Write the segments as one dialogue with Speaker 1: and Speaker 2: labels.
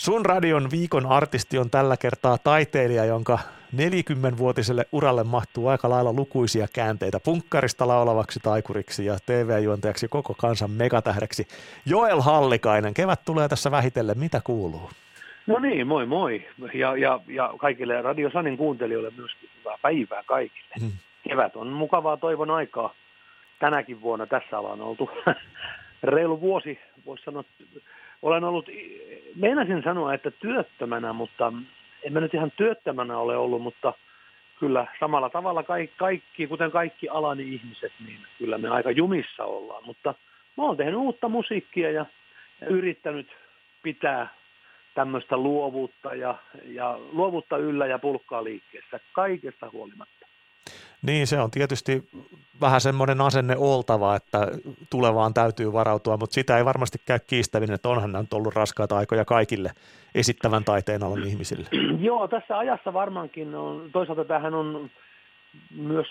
Speaker 1: Sun radion viikon artisti on tällä kertaa taiteilija, jonka 40-vuotiselle uralle mahtuu aika lailla lukuisia käänteitä punkkarista laulavaksi taikuriksi ja TV-juontajaksi koko kansan megatähdeksi. Joel Hallikainen, kevät tulee tässä vähitellen, mitä kuuluu?
Speaker 2: No niin, moi moi. Ja kaikille Radio Sanin kuuntelijoille myöskin hyvää päivää kaikille. Kevät on mukavaa toivon aikaa. Tänäkin vuonna tässä ollaan oltu reilu vuosi, voisi sanoa. Olen ollut, meinasin sanoa, että työttömänä, mutta en mä nyt ihan työttömänä ole ollut, mutta kyllä samalla tavalla kaikki, kuten kaikki alani ihmiset, niin kyllä me aika jumissa ollaan. Mutta mä oon tehnyt uutta musiikkia ja yrittänyt pitää tämmöistä luovuutta ja luovuutta yllä ja pulkkaa liikkeessä kaikesta huolimatta.
Speaker 1: Niin, se on tietysti vähän semmoinen asenne oltava, että tulevaan täytyy varautua, mutta sitä ei varmasti käy kiistäminen, että onhan nämä ollut raskaita aikoja kaikille esittävän taiteen alan ihmisille.
Speaker 2: Joo, tässä ajassa varmaankin on, toisaalta tämähän on myös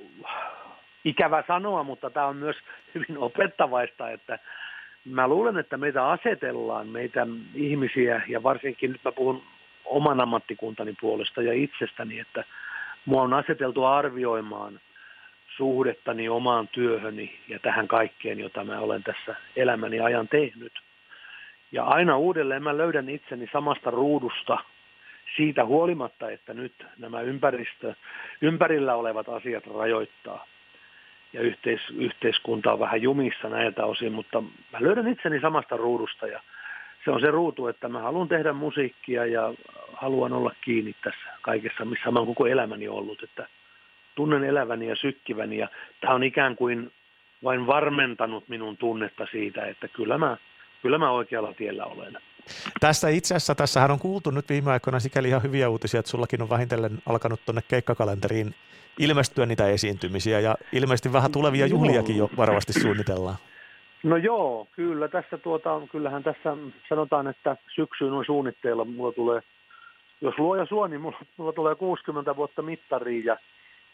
Speaker 2: ikävä sanoa, mutta tämä on myös hyvin opettavaista, että mä luulen, että meitä asetellaan, meitä ihmisiä, ja varsinkin nyt mä puhun oman ammattikuntani puolesta ja itsestäni, että mua on aseteltu arvioimaan suhdettani omaan työhöni ja tähän kaikkeen, jota mä olen tässä elämäni ajan tehnyt. Ja aina uudelleen mä löydän itseni samasta ruudusta siitä huolimatta, että nyt nämä ympärillä olevat asiat rajoittaa. Ja yhteiskunta on vähän jumissa näiltä osin, mutta mä löydän itseni samasta ruudusta ja se on se ruutu, että mä haluan tehdä musiikkia ja haluan olla kiinni tässä kaikessa, missä mä oon koko elämäni ollut, että tunnen eläväni ja sykkiväni ja tämä on ikään kuin vain varmentanut minun tunnetta siitä, että kyllä mä oikealla tiellä olen.
Speaker 1: Tässä itse asiassa, tässähän on kuultu nyt viime aikoina sikäli ihan hyviä uutisia, että sullakin on vähitellen alkanut tuonne keikkakalenteriin ilmestyä niitä esiintymisiä ja ilmeisesti vähän tulevia juhliakin jo varovasti suunnitellaan.
Speaker 2: No joo, kyllä tässä kyllähän tässä sanotaan, että syksyyn on suunnitteilla. Mulla tulee, jos luoja suo, niin mulla tulee 60 vuotta mittariin ja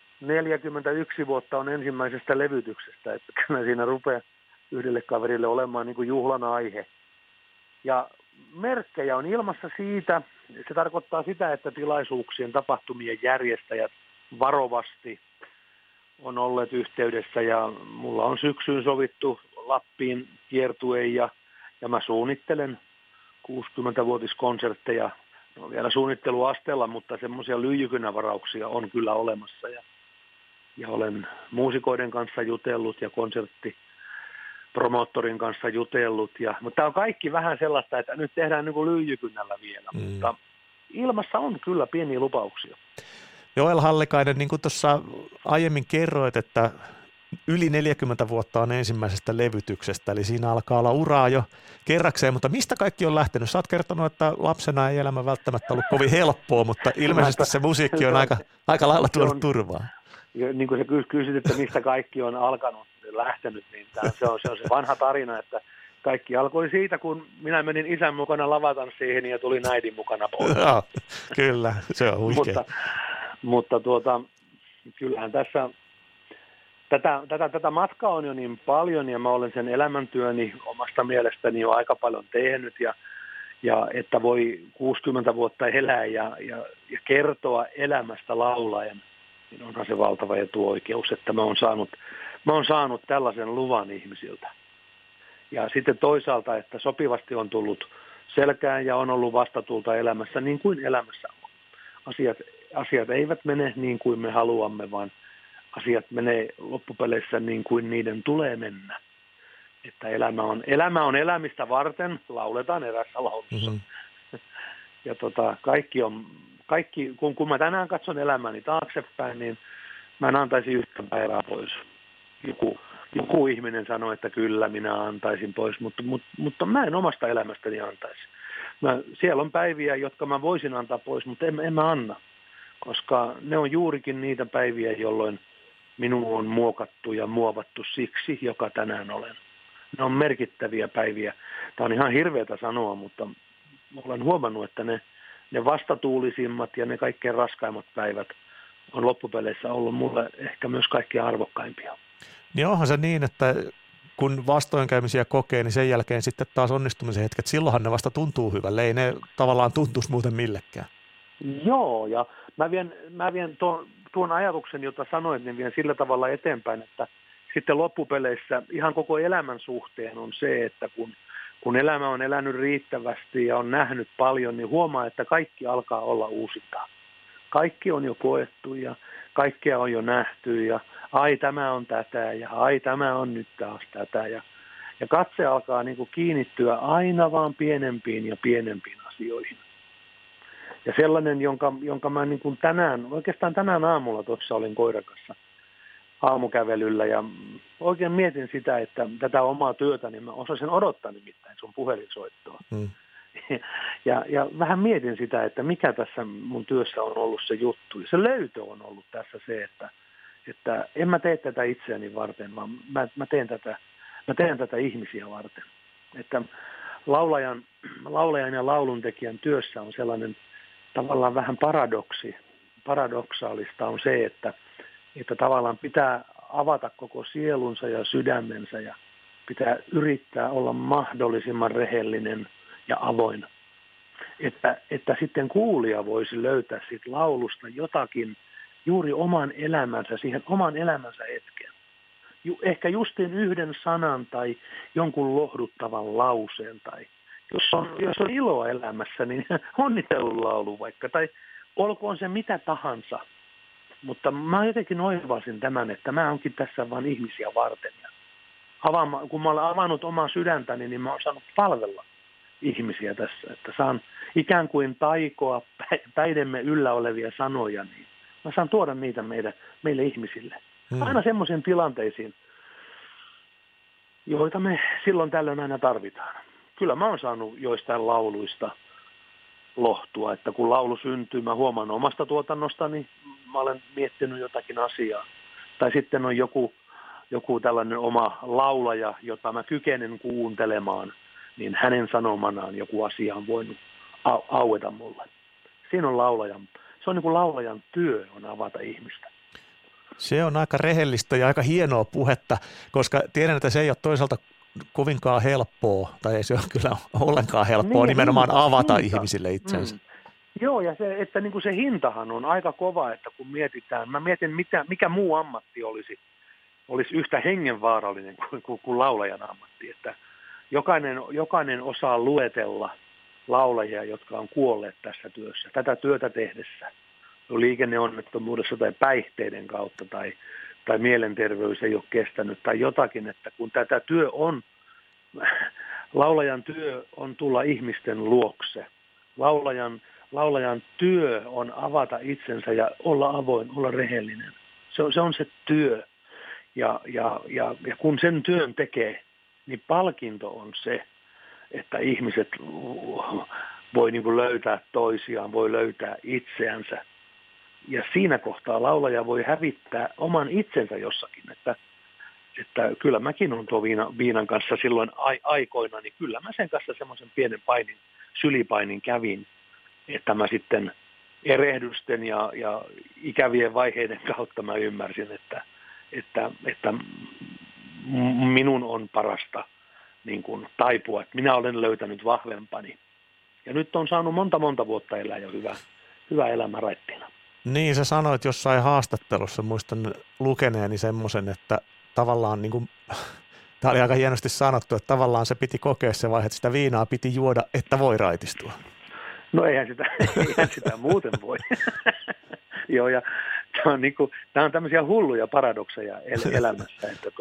Speaker 2: 41 vuotta on ensimmäisestä levytyksestä, että kyllä siinä rupeaa yhdelle kaverille olemaan niin kuin juhlan aihe. Ja merkkejä on ilmassa siitä, se tarkoittaa sitä, että tilaisuuksien tapahtumien järjestäjät varovasti on olleet yhteydessä ja mulla on syksyyn sovittu Lappiin kiertue ja mä suunnittelen 60-vuotiskonsertteja. Ne on vielä suunnitteluasteella, mutta semmoisia lyijykynävarauksia on kyllä olemassa ja olen muusikoiden kanssa jutellut ja konserttipromoottorin kanssa jutellut. Mutta tämä on kaikki vähän sellaista, että nyt tehdään niin kuin lyijykynällä vielä, mutta ilmassa on kyllä pieniä lupauksia.
Speaker 1: Joel Hallikainen, niin kuin tuossa aiemmin kerroit, että yli 40 vuotta on ensimmäisestä levytyksestä, eli siinä alkaa olla uraa jo kerrakseen, mutta mistä kaikki on lähtenyt? Sä oot kertonut, että lapsena ei elämä välttämättä ollut kovin helppoa, mutta ilmeisesti se musiikki on aika lailla tuonut turvaa.
Speaker 2: Niin kuin sä kysyt, että mistä kaikki on alkanut, lähtenyt, niin se on se vanha tarina, että kaikki alkoi siitä, kun minä menin isän mukana lavatanssiin ja tulin äidin mukana pois.
Speaker 1: Joo, kyllä, se on huikea.
Speaker 2: Mutta kyllähän tässä tätä matkaa on jo niin paljon ja mä olen sen elämäntyöni omasta mielestäni jo aika paljon tehnyt ja että voi 60 vuotta elää ja kertoa elämästä laulaen, niin onhan se valtava etuoikeus, että mä oon saanut tällaisen luvan ihmisiltä. Ja sitten toisaalta, että sopivasti on tullut selkään ja on ollut vastatulta elämässä niin kuin elämässä on. Asiat eivät mene niin kuin me haluamme, vaan asiat menee loppupeleissä niin kuin niiden tulee mennä. Että elämä on elämistä varten, lauletaan erässä laulussa. Ja kaikki, kun mä tänään katson elämäni taaksepäin, niin mä en antaisi yhtä päivää pois. Joku ihminen sanoi, että kyllä minä antaisin pois, mutta mä en omasta elämästäni antaisi. Siellä on päiviä, jotka mä voisin antaa pois, mutta en mä anna. Koska ne on juurikin niitä päiviä, jolloin minun on muokattu ja muovattu siksi, joka tänään olen. Ne on merkittäviä päiviä. Tämä on ihan hirveätä sanoa, mutta olen huomannut, että ne vastatuulisimmat ja ne kaikkein raskaimmat päivät on loppupeleissä ollut mulle ehkä myös kaikkein arvokkaimpia.
Speaker 1: Niin onhan se niin, että kun vastoinkäymisiä kokee, niin sen jälkeen sitten taas onnistumisen hetket, silloinhan ne vasta tuntuu hyvälle, ei ne tavallaan tuntuisi muuten millekään.
Speaker 2: Joo, ja mä vien tuon ajatuksen, jota sanoit, niin vien sillä tavalla eteenpäin, että sitten loppupeleissä ihan koko elämän suhteen on se, että kun elämä on elänyt riittävästi ja on nähnyt paljon, niin huomaa, että kaikki alkaa olla uusintaa. Kaikki on jo koettu ja kaikkea on jo nähty ja ai tämä on tätä ja ai tämä on nyt taas tätä. Ja katse alkaa niin kuin kiinnittyä aina vaan pienempiin ja pienempiin asioihin. Ja sellainen, jonka mä niin kuin oikeastaan tänään aamulla tuossa olin koiran kanssa aamukävelyllä ja oikein mietin sitä, että tätä omaa työtä, niin mä osasin odottaa nimittäin sun puhelinsoittoa. Ja vähän mietin sitä, että mikä tässä mun työssä on ollut se juttu. Ja se löytö on ollut tässä se, että en mä tee tätä itseäni varten, vaan mä teen tätä ihmisiä varten. Että laulajan ja lauluntekijän työssä on sellainen tavallaan vähän paradoksaalista on se, että tavallaan pitää avata koko sielunsa ja sydämensä ja pitää yrittää olla mahdollisimman rehellinen ja avoin. Että sitten kuulija voisi löytää siitä laulusta jotakin juuri oman elämänsä, siihen oman elämänsä hetkeen. Ehkä justiin yhden sanan tai jonkun lohduttavan lauseen tai jos on iloa elämässä, niin onnittelun laulu vaikka tai olkoon se mitä tahansa. Mutta mä jotenkin oivasin tämän, että mä oonkin tässä vain ihmisiä varten. Ja kun mä olen avannut omaa sydäntäni, niin mä oon saanut palvella ihmisiä tässä. Että saan ikään kuin taikoa päidemme yllä olevia sanoja, niin mä saan tuoda niitä meille ihmisille. Aina semmoisiin tilanteisiin, joita me silloin tällöin aina tarvitaan. Kyllä mä oon saanut joistain lauluista lohtua, että kun laulu syntyy, mä huomaan omasta tuotannostani, mä olen miettinyt jotakin asiaa. Tai sitten on joku tällainen oma laulaja, jota mä kykenen kuuntelemaan, niin hänen sanomanaan joku asia on voinut aueta mulle. Siinä on se on niin kuin laulajan työ on avata ihmistä.
Speaker 1: Se on aika rehellistä ja aika hienoa puhetta, koska tiedän, että se ei ole toisaalta kovinkaan helppoa, tai ei se ole kyllä ollenkaan helppoa nimenomaan avata ihmisille itsensä.
Speaker 2: Joo, ja se, että niin kuin se hintahan on aika kova, että kun mä mietin, mikä muu ammatti olisi yhtä hengenvaarallinen kuin laulajan ammatti, että jokainen osaa luetella laulajia, jotka on kuolleet tässä työssä, tätä työtä tehdessä, liikenneonnettomuudessa tai päihteiden kautta tai mielenterveys ei ole kestänyt tai jotakin, että kun tätä laulajan työ on tulla ihmisten luokse. Laulajan työ on avata itsensä ja olla avoin, olla rehellinen. Se on se työ. Ja kun sen työn tekee, niin palkinto on se, että ihmiset voi niin kuin löytää toisiaan, voi löytää itseänsä. Ja siinä kohtaa laulaja voi hävittää oman itsensä jossakin, että kyllä mäkin olen tuo viinan kanssa silloin aikoina, niin kyllä mä sen kanssa semmoisen pienen sylipainin kävin, että mä sitten erehdysten ja ikävien vaiheiden kautta mä ymmärsin, että minun on parasta niin kuin taipua, että minä olen löytänyt vahvempani. Ja nyt on saanut monta vuotta elää jo hyvä elämä raittiina.
Speaker 1: Niin, sä sanoit jossain haastattelussa, muistan lukeneeni semmoisen, että tavallaan, niin kuin, tämä oli aika hienosti sanottu, että tavallaan se piti kokea se vaihe, että sitä viinaa piti juoda, että voi raitistua.
Speaker 2: No eihän sitä muuten voi. Joo, ja tämä on tämmöisiä hulluja paradokseja elämässä, että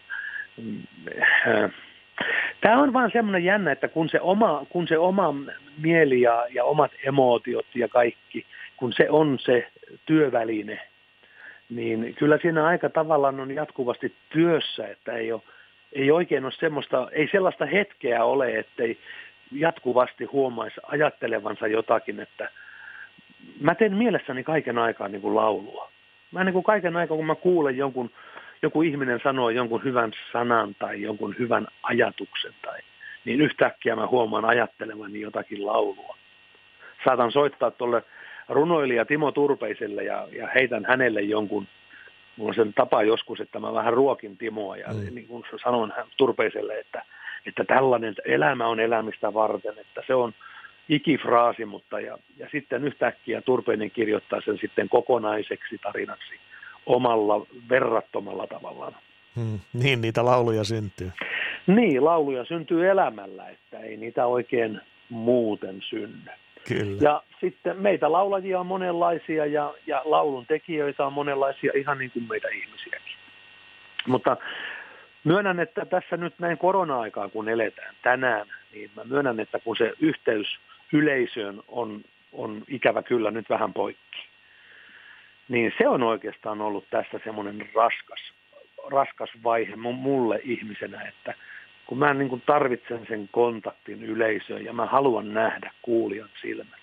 Speaker 2: tämä on vaan semmoinen jännä, että kun se oma mieli ja omat emootiot ja kaikki, kun se on se työväline, niin kyllä siinä aika tavallaan on jatkuvasti työssä, että ei oikein ole ei sellaista hetkeä ole, ettei jatkuvasti huomaisi ajattelevansa jotakin, että mä teen mielessäni kaiken aikaa niin kuin laulua. Mä niin kuin kaiken aikaa, kun mä kuulen joku ihminen sanoo jonkun hyvän sanan tai jonkun hyvän ajatuksen, niin yhtäkkiä mä huomaan ajattelevani jotakin laulua. Saatan soittaa tuolle runoilija Timo Turpeiselle ja heitän hänelle jonkun mulla on sen tapa joskus, että mä vähän ruokin Timoa ja niin kuin sanon Turpeiselle, että tällainen elämä on elämistä varten, että se on ikifraasi, mutta ja sitten yhtäkkiä Turpeinen kirjoittaa sen sitten kokonaiseksi tarinaksi omalla verrattomalla tavallaan.
Speaker 1: Niin, niitä lauluja syntyy.
Speaker 2: Niin, lauluja syntyy elämällä, että ei niitä oikein muuten synny.
Speaker 1: Kyllä.
Speaker 2: Ja sitten meitä laulajia on monenlaisia ja laulun tekijöitä on monenlaisia, ihan niin kuin meitä ihmisiäkin. Mutta myönnän, että tässä nyt näin korona-aikaa, kun eletään tänään, niin mä myönnän, että kun se yhteys yleisöön on ikävä kyllä nyt vähän poikki, niin se on oikeastaan ollut tässä semmoinen raskas vaihe mulle ihmisenä, että kun mä niin kuin tarvitsen sen kontaktin yleisöön ja mä haluan nähdä kuulijan silmät.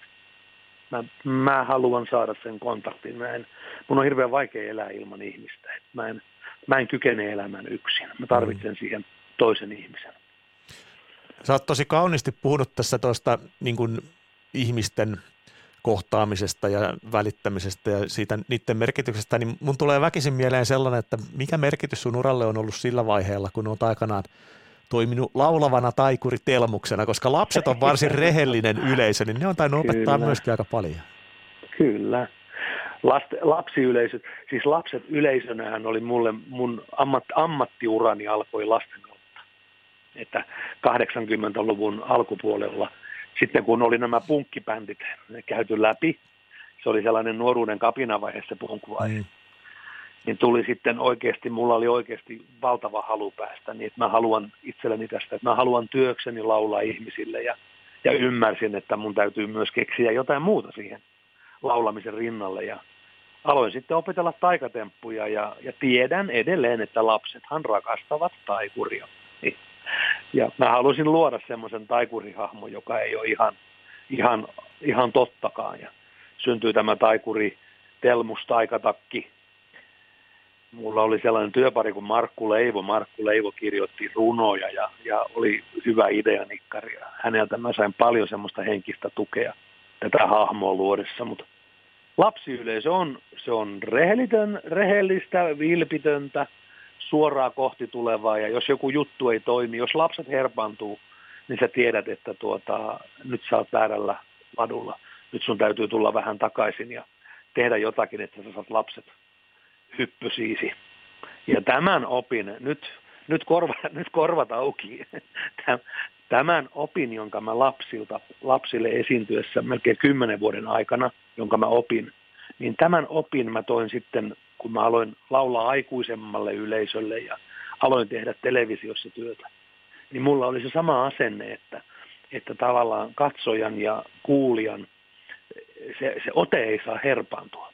Speaker 2: Mä haluan saada sen kontaktin. Mun on hirveän vaikea elää ilman ihmistä. Mä en kykene elämään yksin. Mä tarvitsen siihen toisen ihmisen.
Speaker 1: Sä oot tosi kauniisti puhunut tässä tuosta niin kuin ihmisten kohtaamisesta ja välittämisestä ja siitä niiden merkityksestä, niin mun tulee väkisin mieleen sellainen, että mikä merkitys sun uralle on ollut sillä vaiheella, kun oot aikanaan toiminut laulavana taikuritelmuksena, koska lapset on varsin rehellinen yleisö, niin ne on tainnut opettaa myöskin aika paljon.
Speaker 2: Kyllä. Lapsiyleisöt, siis lapset yleisönähän oli mulle, mun ammattiurani alkoi lasten kautta. Että 80-luvun alkupuolella, sitten kun oli nämä punkkibändit käyty läpi, se oli sellainen nuoruuden kapinavaihe se punkkivaihe. Niin tuli sitten oikeasti, mulla oli oikeasti valtava halu päästä, niin että mä haluan itselleni tästä, että mä haluan työkseni laulaa ihmisille ja ymmärsin, että mun täytyy myös keksiä jotain muuta siihen laulamisen rinnalle ja aloin sitten opetella taikatemppuja ja tiedän edelleen, että lapsethan rakastavat taikuria. Ja mä halusin luoda semmoisen taikurihahmon, joka ei ole ihan tottakaan ja syntyi tämä taikuri Telmus Taikatakki. Mulla oli sellainen työpari kuin Markku Leivo. Markku Leivo kirjoitti runoja ja oli hyvä ideanikkari. Häneltä mä sain paljon semmoista henkistä tukea tätä hahmoa luodessa. Mutta lapsiyleisö se on rehellistä, vilpitöntä, suoraa kohti tulevaa. Ja jos joku juttu ei toimi, jos lapset herpaantuu, niin sä tiedät, että nyt sä oot väärällä ladulla. Nyt sun täytyy tulla vähän takaisin ja tehdä jotakin, että sä saat lapset hyppysiisi. Ja tämän opin, nyt korvat auki, tämän opin, jonka mä lapsille esiintyessä melkein 10 vuoden aikana, jonka mä opin, niin tämän opin mä toin sitten, kun mä aloin laulaa aikuisemmalle yleisölle ja aloin tehdä televisiossa työtä, niin mulla oli se sama asenne, että tavallaan katsojan ja kuulijan se ote ei saa herpaantua.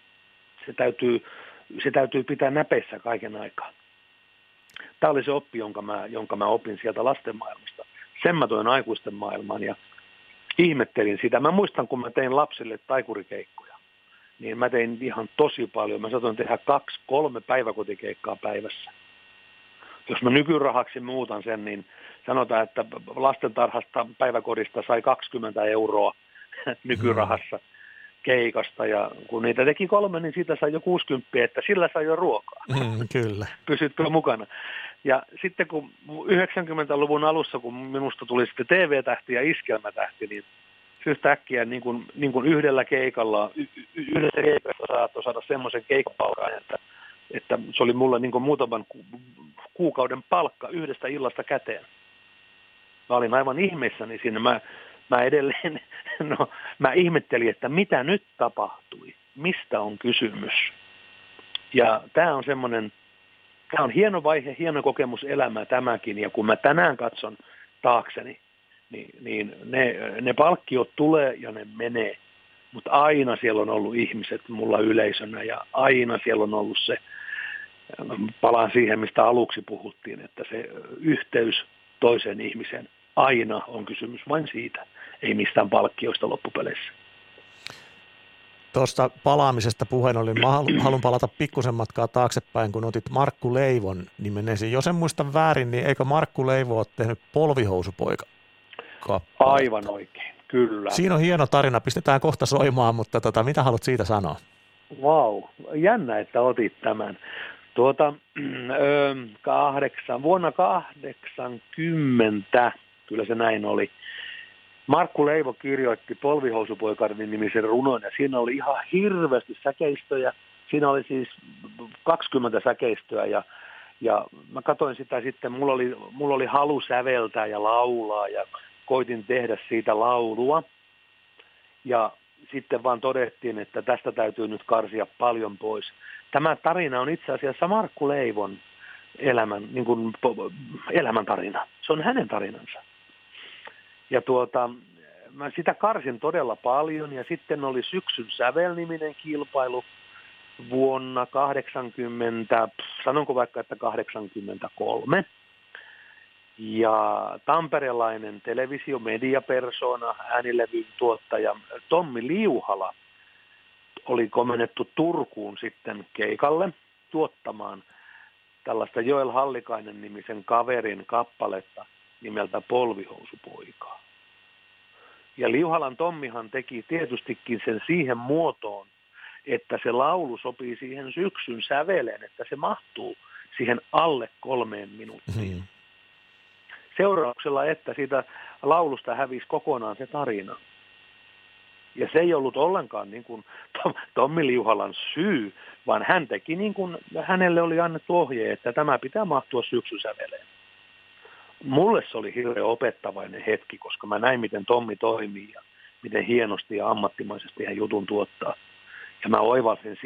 Speaker 2: Se täytyy pitää näpeissä kaiken aikaa. Tämä oli se oppi, jonka mä opin sieltä lasten maailmasta. Sen mä toin aikuisten maailmaan ja ihmettelin sitä. Mä muistan, kun mä tein lapsille taikurikeikkoja, niin mä tein ihan tosi paljon. Mä saatoin tehdä 2-3 päiväkotikeikkaa päivässä. Jos mä nykyrahaksi muutan sen, niin sanotaan, että lastentarhasta päiväkodista sai 20 € nykyrahassa keikasta, ja kun niitä teki 3, niin siitä sai jo 60, että sillä sai jo ruokaa.
Speaker 1: Kyllä. Pysytkö
Speaker 2: mukana? Ja sitten kun 90-luvun alussa, kun minusta tuli sitten TV-tähti ja iskelmätähti, niin yhtäkkiä niin kuin yhdessä keikassa saattoi saada semmoisen keikkapalkan, että se oli mulle niin kuin muutaman kuukauden palkka yhdestä illasta käteen. Mä olin aivan ihmeissäni siinä. Mä edelleen, mä ihmettelin, että mitä nyt tapahtui, mistä on kysymys. Ja tämä on hieno vaihe, hieno kokemus elämää tämäkin, ja kun mä tänään katson taakseni, niin ne palkkiot tulee ja ne menee, mutta aina siellä on ollut ihmiset mulla yleisönä, ja aina siellä on ollut se, palaan siihen, mistä aluksi puhuttiin, että se yhteys toiseen ihmiseen, aina on kysymys vain siitä, ei mistään palkkioista loppupeleissä.
Speaker 1: Tuosta palaamisesta puheen olin. Mä haluan palata pikkusen matkaa taaksepäin, kun otit Markku Leivon nimen esiin. Jos en muista väärin, niin eikö Markku Leivo ole tehnyt Polvihousupoika?
Speaker 2: Aivan oikein, kyllä.
Speaker 1: Siinä on hieno tarina, pistetään kohta soimaan, mutta mitä haluat siitä sanoa?
Speaker 2: Vau, jännä, että otit tämän. Vuonna 80, kyllä se näin oli, Markku Leivo kirjoitti Polvihousupoikainen nimisen runon, ja siinä oli ihan hirveästi säkeistöjä. Siinä oli siis 20 säkeistöä, ja mä katsoin sitä sitten, mulla oli halu säveltää ja laulaa, ja koitin tehdä siitä laulua. Ja sitten vaan todettiin, että tästä täytyy nyt karsia paljon pois. Tämä tarina on itse asiassa Markku Leivon elämän tarina. Se on hänen tarinansa. Ja mä sitä karsin todella paljon, ja sitten oli Syksyn sävel-niminen kilpailu vuonna 80, sanonko vaikka, että 83. Ja tamperelainen televisiomediapersona, äänilevyn tuottaja Tommi Liuhala oli komennettu Turkuun sitten keikalle tuottamaan tällaista Joel Hallikainen nimisen kaverin kappaletta nimeltä Polvihousupoikaa. Ja Liuhalan Tommihan teki tietystikin sen siihen muotoon, että se laulu sopii siihen syksyn säveleen, että se mahtuu siihen alle 3 minuuttiin. Seurauksella, että siitä laulusta hävisi kokonaan se tarina. Ja se ei ollut ollenkaan niin kuin Tommi Liuhalan syy, vaan hän teki niin kuin hänelle oli annettu ohje, että tämä pitää mahtua syksysäveleen. Mulle se oli hirveän opettavainen hetki, koska mä näin, miten Tommi toimii ja miten hienosti ja ammattimaisesti hän jutun tuottaa. Ja mä oivalsin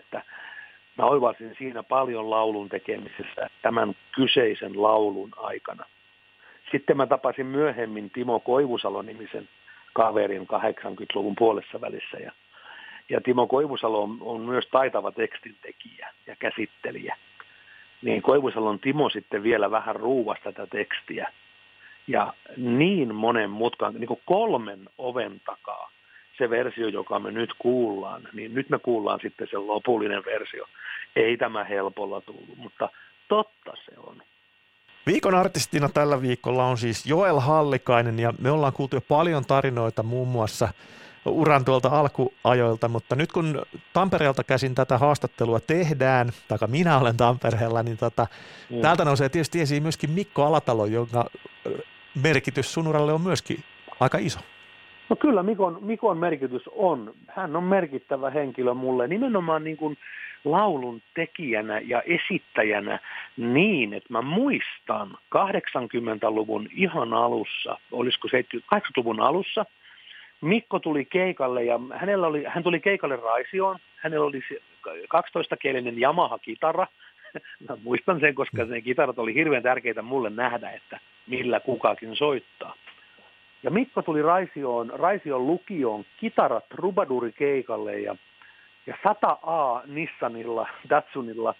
Speaker 2: siinä paljon laulun tekemisessä tämän kyseisen laulun aikana. Sitten mä tapasin myöhemmin Timo Koivusalo-nimisen kaverin 80-luvun puolessa välissä. Ja Timo Koivusalo on myös taitava tekstintekijä ja käsittelijä. Niin Koivusalon Timo sitten vielä vähän ruuvasi tätä tekstiä. Ja niin monen mutkan, niin kuin 3 oven takaa se versio, joka me nyt kuullaan, niin nyt me kuullaan sitten se lopullinen versio. Ei tämä helpolla tullut, mutta totta se on.
Speaker 1: Viikon artistina tällä viikolla on siis Joel Hallikainen, ja me ollaan kuultu jo paljon tarinoita muun muassa uran tuolta alkuajoilta, mutta nyt kun Tampereelta käsin tätä haastattelua tehdään, tai minä olen Tampereella, niin täältä nousee tietysti esiin myöskin Mikko Alatalo, jonka merkitys sun uralle on myöskin aika iso.
Speaker 2: No kyllä Mikon merkitys on. Hän on merkittävä henkilö mulle nimenomaan niin kuin laulun tekijänä ja esittäjänä niin, että mä muistan 80-luvun ihan alussa, olisiko 80-luvun alussa, Mikko tuli keikalle ja hän tuli keikalle Raisioon. Hänellä oli 12-kielinen Yamaha-kitara. Mä muistan sen, koska ne kitarat oli hirveän tärkeitä mulle nähdä, että millä kukakin soittaa. Ja Mikko tuli Raision lukioon kitarat trubadurikeikalle ja 100A Nissanilla, Datsunilla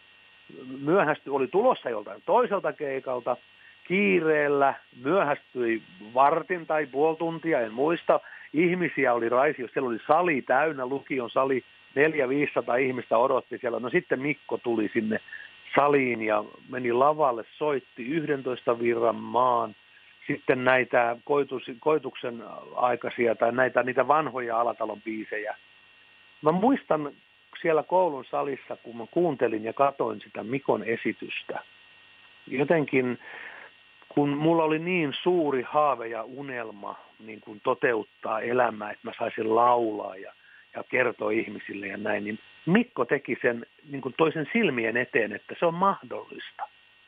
Speaker 2: oli tulossa joltain toiselta keikalta. Kiireellä myöhästyi vartin tai puoli tuntia, en muista. Ihmisiä oli Raisiossa, siellä oli sali täynnä, lukion sali, 400-500 ihmistä odotti siellä. No sitten Mikko tuli sinne saliin ja meni lavalle, soitti 11 virran maan. Sitten näitä koituksen aikaisia tai niitä vanhoja Alatalon biisejä. Mä muistan siellä koulun salissa, kun mä kuuntelin ja katoin sitä Mikon esitystä. Jotenkin, kun mulla oli niin suuri haave ja unelma niin kuin toteuttaa elämää, että mä saisin laulaa ja kertoa ihmisille ja näin, niin Mikko teki sen niin kuin toisen silmien eteen, että se on mahdollista.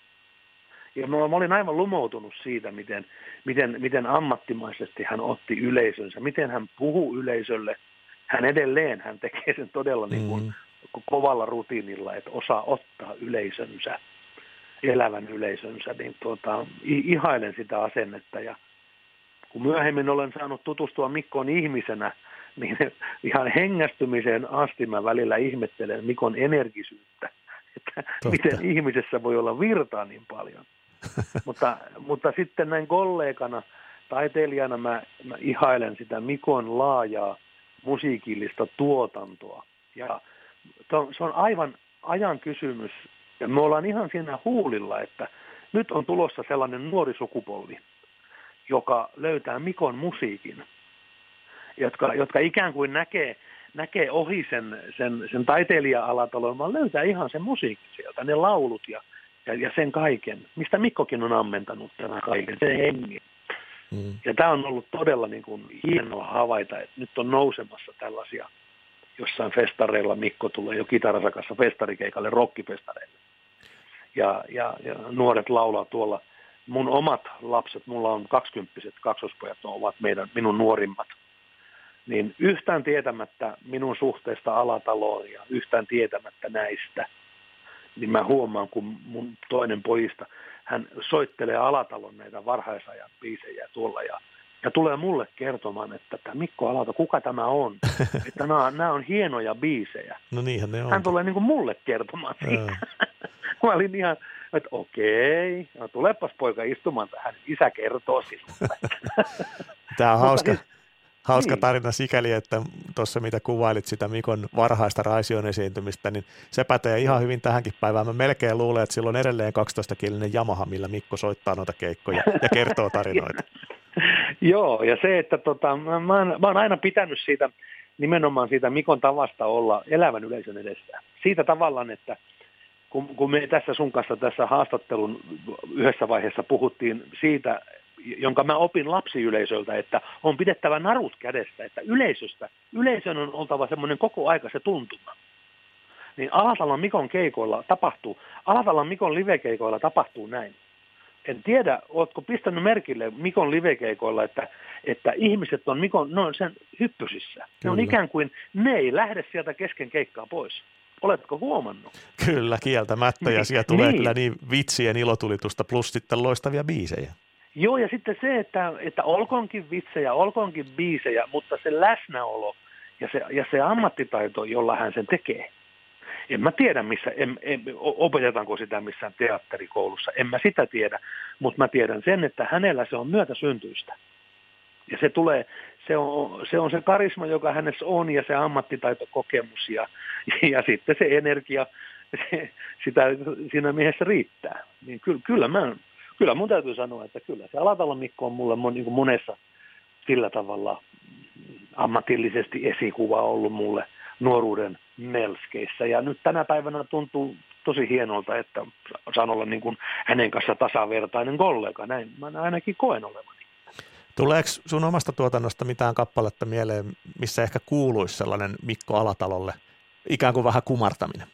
Speaker 2: Ja mä olin aivan lumoutunut siitä, miten ammattimaisesti hän otti yleisönsä, miten hän puhuu yleisölle. Hän tekee sen todella niin kuin kovalla rutiinilla, että osaa ottaa yleisönsä, elävän yleisönsä. Niin ihailen sitä asennetta ja kun myöhemmin olen saanut tutustua Mikkoon ihmisenä, niin ihan hengästymiseen asti mä välillä ihmettelen Mikon energisyyttä, että miten ihmisessä voi olla virtaa niin paljon. mutta sitten näin kollegana, taiteilijana mä ihailen sitä Mikon laajaa musiikillista tuotantoa. Ja se on aivan ajan kysymys, ja me ollaan ihan siinä huulilla, että nyt on tulossa sellainen nuori sukupolvi, joka löytää Mikon musiikin, jotka ikään kuin näkee ohi sen taiteilija-alatalon, vaan löytää ihan sen musiikin sieltä, ne laulut ja sen kaiken, mistä Mikkokin on ammentanut tämän kaiken, sen hengen. Ja tämä on ollut todella niin kuin hienoa havaita, että nyt on nousemassa tällaisia jossain festareilla. Mikko tulee jo kitaransa kanssa festarikeikalle, rockifestareille. Ja nuoret laulaa tuolla. Mun omat lapset, mulla on 20-vuotiaat kaksospojat, ovat minun nuorimmat. Niin yhtään tietämättä minun suhteesta Alataloon ja yhtään tietämättä näistä, niin mä huomaan, kun mun toinen pojista, hän soittelee Alatalon näitä varhaisajan biisejä tuolla ja tulee mulle kertomaan, että tämä Mikko Alatalo, kuka tämä on? Että nämä on hienoja biisejä.
Speaker 1: No niinhän ne on.
Speaker 2: Hän tulee niin kuin mulle kertomaan siitä. Mä olin ihan, että okei, no tulepas poika istumaan tähän, isä kertoo sinulle.
Speaker 1: Tämä on hauska tarina sikäli, että tuossa mitä kuvailit sitä Mikon varhaista Raision esiintymistä, niin se pätee ihan hyvin tähänkin päivään. Mä melkein luulen, että sillä on edelleen 12-kielinen Yamaha, millä Mikko soittaa noita keikkoja ja kertoo tarinoita.
Speaker 2: Joo, ja se, että mä oon aina pitänyt siitä, nimenomaan siitä Mikon tavasta olla elävän yleisön edessä. Siitä tavallaan, että kun me tässä sun kanssa tässä haastattelun yhdessä vaiheessa puhuttiin siitä, jonka mä opin lapsiyleisöltä, että on pidettävä narut kädestä, että yleisön on oltava semmoinen koko aika se tuntuma. Niin Alatalon Mikon livekeikoilla tapahtuu näin. En tiedä, ootko pistänyt merkille Mikon livekeikoilla, että ihmiset on ne on sen hyppysissä. Ne
Speaker 1: Kyllä.
Speaker 2: on ikään kuin, ne ei lähde sieltä kesken keikkaa pois. Oletko huomannut?
Speaker 1: Kyllä, kieltämättä, ja siellä tulee kyllä niin vitsien ilotulitusta plus sitten loistavia biisejä.
Speaker 2: Joo, ja sitten se, että olkoonkin vitsejä, olkoonkin biisejä, mutta se läsnäolo ja se ammattitaito, jolla hän sen tekee. En mä tiedä, opetetaanko sitä missään teatterikoulussa, en mä sitä tiedä, mutta mä tiedän sen, että hänellä se on myötäsyntyistä. Ja se on se karisma, joka hänessä on, ja se ammattitaitokokemus, ja sitten se energia, sitä siinä miehessä riittää. Niin kyllä mun täytyy sanoa, että kyllä se Alatalon Mikko on mulle niin kuin monessa sillä tavalla ammatillisesti esikuva ollut mulle nuoruuden melskeissä. Ja nyt tänä päivänä tuntuu tosi hienolta, että saan olla niin kuin hänen kanssa tasavertainen kollega. Näin mä ainakin koen olevani.
Speaker 1: Tuleeko sun omasta tuotannosta mitään kappaletta mieleen, missä ehkä kuuluisi sellainen Mikko Alatalolle ikään kuin vähän kumartaminen?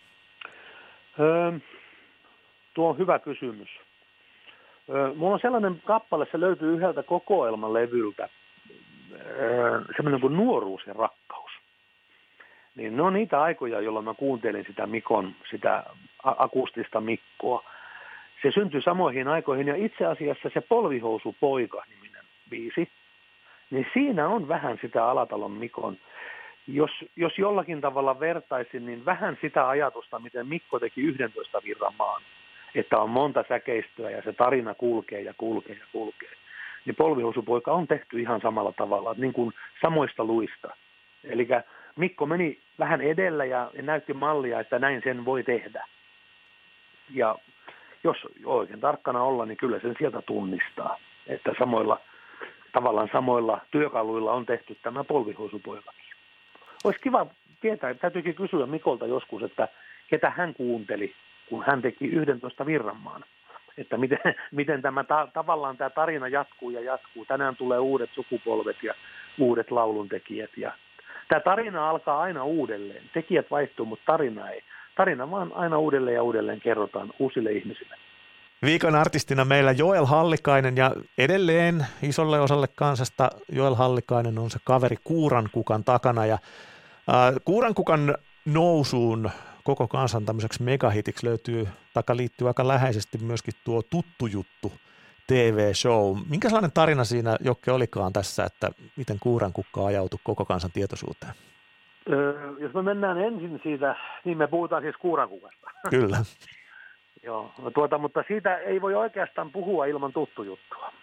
Speaker 2: Tuo on hyvä kysymys. Mulla on sellainen kappale, se löytyy yhdeltä kokoelmalevyltä, semmoinen kuin Nuoruus ja rakkaus. Niin ne on niitä aikoja, jolloin mä kuuntelin sitä sitä akustista Mikkoa. Se syntyi samoihin aikoihin, ja itse asiassa se Polvihousupoika-niminen biisi, niin siinä on vähän sitä Alatalon Mikon, jos jollakin tavalla vertaisin, niin vähän sitä ajatusta, miten Mikko teki 11 virran maan. Että on monta säkeistöä ja se tarina kulkee ja kulkee ja kulkee. Niin Polvihousupoika on tehty ihan samalla tavalla, niin kuin samoista luista. Eli Mikko meni vähän edellä ja näytti mallia, että näin sen voi tehdä. Ja jos oikein tarkkana olla, niin kyllä sen sieltä tunnistaa, että samoilla työkaluilla on tehty tämä Polvihousupoikakin. Olisi kiva tietää, täytyykin kysyä Mikolta joskus, että ketä hän kuunteli, kun hän teki 11 virranmaan. Että miten tavallaan tämä tarina jatkuu ja jatkuu. Tänään tulee uudet sukupolvet ja uudet lauluntekijät. Ja tämä tarina alkaa aina uudelleen. Tekijät vaihtuu, mutta tarina ei. Tarina vaan aina uudelleen ja uudelleen kerrotaan uusille ihmisille.
Speaker 1: Viikon artistina meillä Joel Hallikainen, ja edelleen isolle osalle kansasta Joel Hallikainen on se kaveri Kuurankukan takana. Ja Kuurankukan nousuun koko kansan tämmöiseksi megahitiksi liittyy aika läheisesti myöskin tuo Tuttu juttu TV-show. Minkälainen tarina siinä, Jokke, olikaan tässä, että miten Kuurankukka ajautui koko kansan tietoisuuteen?
Speaker 2: Jos me mennään ensin siitä, niin me puhutaan siis Kuurankukasta.
Speaker 1: Kyllä.
Speaker 2: Joo, mutta siitä ei voi oikeastaan puhua ilman Tuttu juttua.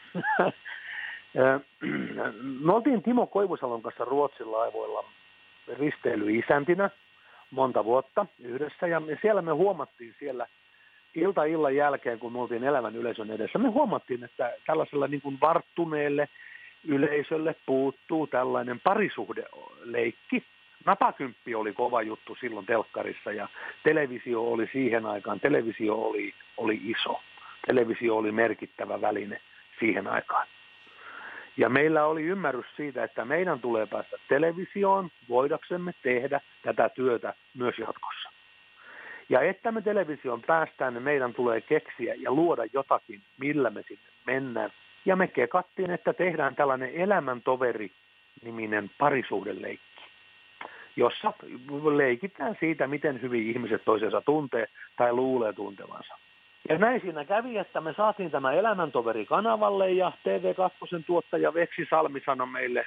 Speaker 2: Me oltiin Timo Koivusalon kanssa Ruotsin laivoilla risteilyisäntinä monta vuotta yhdessä, ja siellä me huomattiin illan jälkeen, kun me oltiin elävän yleisön edessä, me huomattiin, että tällaisella niin kuin varttuneelle yleisölle puuttuu tällainen parisuhdeleikki, Napakymppi oli kova juttu silloin telkkarissa ja televisio oli siihen aikaan, televisio oli iso. Televisio oli merkittävä väline siihen aikaan. Ja meillä oli ymmärrys siitä, että meidän tulee päästä televisioon, voidaksemme tehdä tätä työtä myös jatkossa. Ja että me televisioon päästään, niin meidän tulee keksiä ja luoda jotakin, millä me sinne mennään. Ja me kekattiin, että tehdään tällainen elämäntoveri-niminen parisuhdeleikki, jossa leikitään siitä, miten hyvin ihmiset toisensa tuntee tai luulee tuntevansa. Ja näin siinä kävi, että me saatiin tämä elämäntoveri kanavalle ja TV2 tuottaja Veksi Salmi sanoi meille,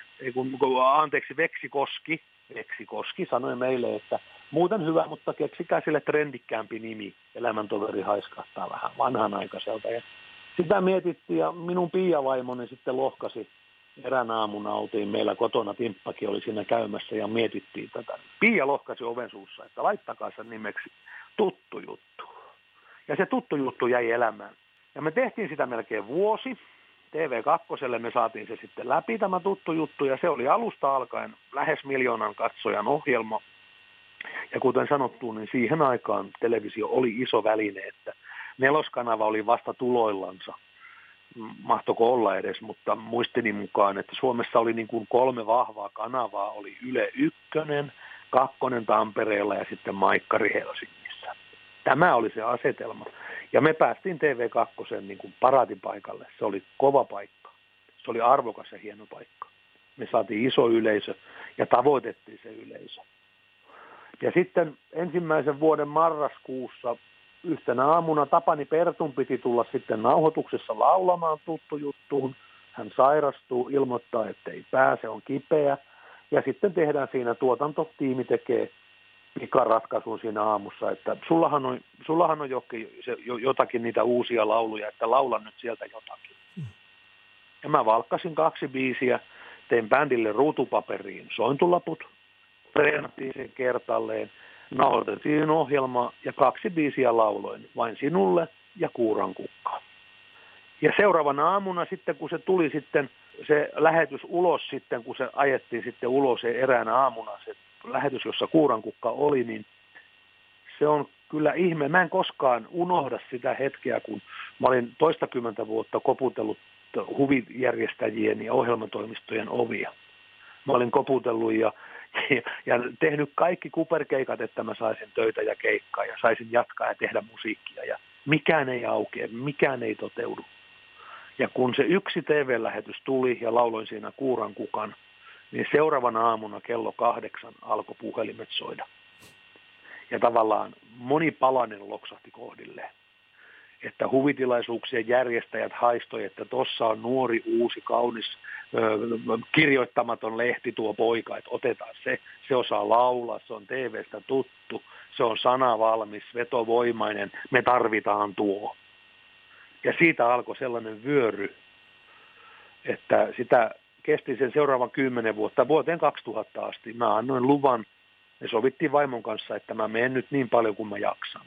Speaker 2: Veksi Koski sanoi meille, että muuten hyvä, mutta keksikää sille trendikkäämpi nimi. Elämäntoveri haiskahtaa vähän vanhanaikaiselta. Ja sitä mietittiin ja minun Pia-vaimoni sitten lohkasi erään aamuna, oltiin meillä kotona, Timppakin oli siinä käymässä ja mietittiin tätä. Pia lohkasi oven suussa, että laittakaa sen nimeksi Tuttu juttu. Ja se Tuttu juttu jäi elämään. Ja me tehtiin sitä melkein vuosi. TV2 me saatiin se sitten läpi tämä Tuttu juttu ja se oli alusta alkaen lähes 1 miljoonan katsojan ohjelma. Ja kuten sanottu, niin siihen aikaan televisio oli iso väline, että Neloskanava oli vasta tuloillansa. Mahtoiko olla edes, mutta muistini mukaan, että Suomessa oli niin kuin 3 vahvaa kanavaa, oli Yle 1, 2 Tampereella ja sitten Maikkari Helsingissä. Tämä oli se asetelma. Ja me päästiin TV2 niin kuin paraatipaikalle. Se oli kova paikka. Se oli arvokas ja hieno paikka. Me saatiin iso yleisö ja tavoitettiin se yleisö. Ja sitten ensimmäisen vuoden marraskuussa yhtenä aamuna Tapani Pertun piti tulla sitten nauhoituksessa laulamaan Tuttu juttuun. Hän sairastuu, ilmoittaa, että ei pääse, on kipeä. Ja sitten tehdään siinä, tuotantotiimi tekee pikaratkaisun siinä aamussa, että sullahan on jotakin niitä uusia lauluja, että laula nyt sieltä jotakin. Ja mä valkkasin 2 biisiä, tein bändille ruutupaperiin sointulaput, treenattiin sen kertalleen, nauhoitettiin ohjelma ja 2 biisiä lauloin, Vain sinulle ja Kuurankukka. Ja seuraavana aamuna sitten, kun se tuli sitten se lähetys ulos sitten, kun se ajettiin sitten ulos eräänä aamuna se lähetys, jossa Kuurankukka oli, niin se on kyllä ihme. Mä en koskaan unohda sitä hetkeä, kun mä olin toistakymmentä vuotta koputellut huvijärjestäjien ja ohjelmatoimistojen ovia. Mä olin koputellut ja tehnyt kaikki kuperkeikat, että mä saisin töitä ja keikkaa ja saisin jatkaa ja tehdä musiikkia. Ja mikään ei aukea, mikään ei toteudu. Ja kun se yksi TV-lähetys tuli ja lauloin siinä Kuurankukan, niin seuraavana aamuna kello 8 alkoi puhelimet soida. Ja tavallaan moni palanen loksahti kohdilleen. Että huvitilaisuuksien järjestäjät haistoi, että tuossa on nuori, uusi, kaunis, kirjoittamaton lehti tuo poika, että otetaan se. Se osaa laulaa, se on TV:stä tuttu, se on sanavalmis, vetovoimainen, me tarvitaan tuo. Ja siitä alkoi sellainen vyöry, että sitä kesti sen seuraavan 10 vuotta, vuoteen 2000 asti. Mä annoin luvan, me sovittiin vaimon kanssa, että mä menen nyt niin paljon kuin mä jaksan.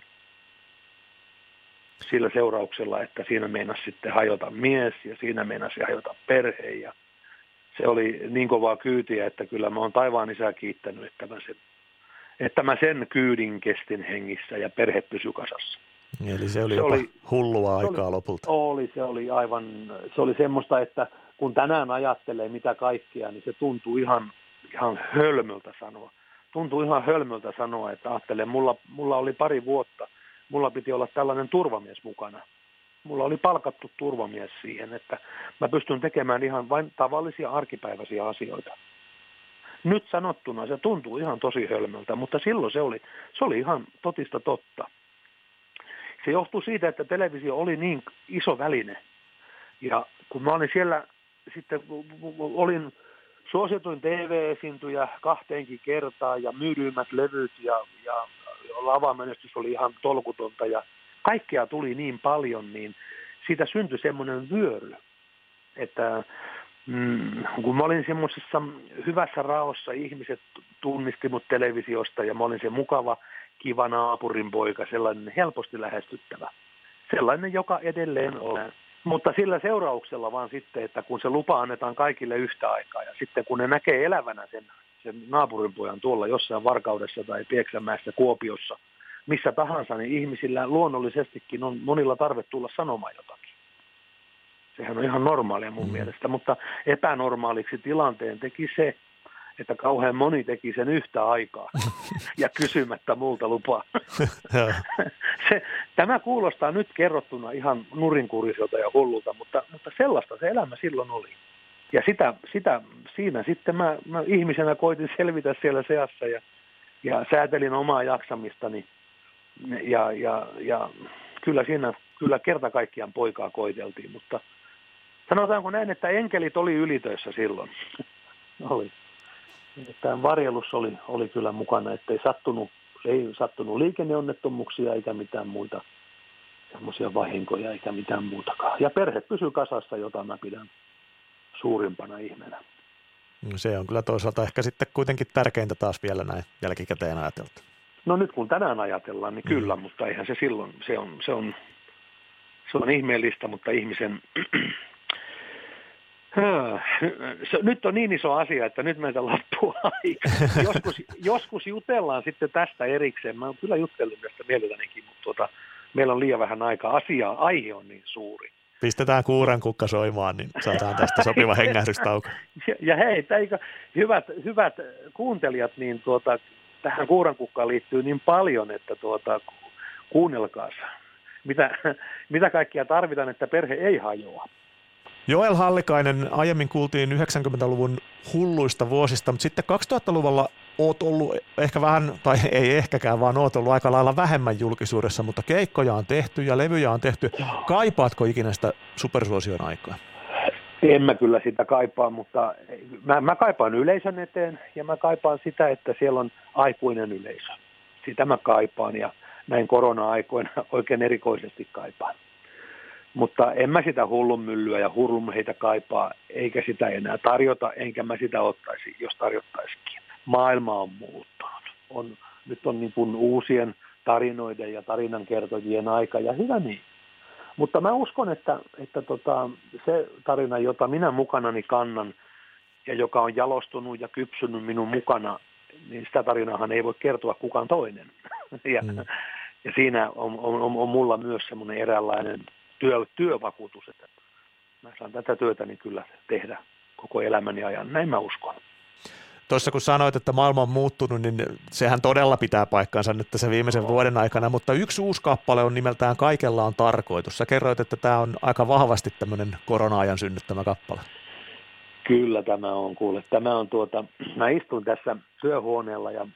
Speaker 2: Sillä seurauksella, että siinä meinasi sitten hajota mies ja siinä meinasi hajota perhe. Ja se oli niin kovaa kyytiä, että kyllä mä oon taivaan isää kiittänyt, että mä sen kyydin kestin hengissä ja perhe pysyi kasassa.
Speaker 1: Eli se oli hullua aikaa lopulta.
Speaker 2: Se oli semmoista, että kun tänään ajattelee mitä kaikkea, niin se tuntuu ihan hölmöltä sanoa. Tuntuu ihan hölmöltä sanoa, että ajattelen, mulla oli 2 vuotta, mulla piti olla tällainen turvamies mukana. Mulla oli palkattu turvamies siihen, että mä pystyn tekemään ihan vain tavallisia arkipäiväisiä asioita. Nyt sanottuna se tuntuu ihan tosi hölmöltä, mutta silloin se oli ihan totista totta. Se johtuu siitä, että televisio oli niin iso väline. Ja kun mä olin siellä, sitten olin suosituin TV-esiintyjä 2 kertaa ja myydyimmät levyt ja lavamenestys oli ihan tolkutonta ja kaikkea tuli niin paljon, niin siitä syntyi semmoinen vyöry, että kun mä olin semmoisessa hyvässä raossa, ihmiset tunnisti mut televisiosta ja mä olin se mukava, kiva naapurin poika, sellainen helposti lähestyttävä, sellainen, joka edelleen on. Mutta sillä seurauksella vaan sitten, että kun se lupa annetaan kaikille yhtä aikaa ja sitten kun ne näkee elävänä sen naapurin pojan tuolla jossain Varkaudessa tai Pieksämäessä, Kuopiossa, missä tahansa, niin ihmisillä luonnollisestikin on monilla tarve tulla sanomaan jotakin. Sehän on ihan normaalia mun mielestä, mutta epänormaaliksi tilanteen teki se, että kauhean moni teki sen yhtä aikaa ja kysymättä multa lupaa. Tämä kuulostaa nyt kerrottuna ihan nurinkuriselta ja hullulta, mutta sellaista se elämä silloin oli. Ja siinä sitten mä ihmisenä koitin selvitä siellä seassa ja säätelin omaa jaksamistani ja kyllä kerta kaikkiaan poikaa koiteltiin, mutta sanotaanko näin, että enkelit oli ylitöissä silloin. Oli. Tämä varjelus oli kyllä mukana, ettei sattunut liikenneonnettomuuksia eikä mitään muita semmoisia vahinkoja eikä mitään muutakaan. Ja perhe pysyy kasassa, jota mä pidän suurimpana ihmeenä.
Speaker 1: Se on kyllä toisaalta ehkä sitten kuitenkin tärkeintä taas vielä näin jälkikäteen ajateltu.
Speaker 2: No nyt kun tänään ajatellaan, niin kyllä, mutta eihän se silloin, se on ihmeellistä, mutta ihmisen... Nyt on niin iso asia, että nyt meiltä loppuu aika. Joskus jutellaan sitten tästä erikseen. Mä oon kyllä juttellut tästä mielellänikin, mutta meillä on liian vähän aikaa. Aihe on niin suuri.
Speaker 1: Pistetään kuurankukka soimaan, niin saadaan tästä sopiva hengähdystauko.
Speaker 2: Ja hei, hyvät kuuntelijat, niin tähän kuurankukkaan liittyy niin paljon, että kuunnelkaas, mitä kaikkia tarvitaan, että perhe ei hajoa.
Speaker 1: Joel Hallikainen, aiemmin kuultiin 90-luvun hulluista vuosista, mutta sitten 2000-luvulla oot ollut ehkä vähän, tai ei ehkäkään, vaan oot ollut aika lailla vähemmän julkisuudessa, mutta keikkoja on tehty ja levyjä on tehty. Kaipaatko ikinä sitä supersuosion aikaa?
Speaker 2: En mä kyllä sitä kaipaa, mutta mä kaipaan yleisön eteen ja mä kaipaan sitä, että siellä on aikuinen yleisö. Sitä mä kaipaan ja näin korona-aikoina oikein erikoisesti kaipaan. Mutta en mä sitä hullunmyllyä ja hurlumheitä kaipaa, eikä sitä enää tarjota, enkä mä sitä ottaisi, jos tarjottaisikin. Maailma on muuttunut. Nyt on niin kuin uusien tarinoiden ja tarinankertojien aika, ja hyvä niin. Mutta mä uskon, että se tarina, jota minä mukanani kannan, ja joka on jalostunut ja kypsynyt minun mukana, niin sitä tarinahan ei voi kertoa kukaan toinen. Ja siinä on mulla myös semmoinen eräänlainen työvakuutus, että mä saan tätä työtäni kyllä tehdä koko elämäni ajan. Näin mä uskon.
Speaker 1: Tuossa kun sanoit, että maailma on muuttunut, niin sehän todella pitää paikkansa nyt tässä viimeisen vuoden aikana, mutta yksi uusi kappale on nimeltään Kaikella on tarkoitus. Sä kerroit, että tämä on aika vahvasti tämmöinen korona-ajan synnyttämä kappale.
Speaker 2: Kyllä tämä on, kuule. Tämä on mä istun tässä työhuoneella ja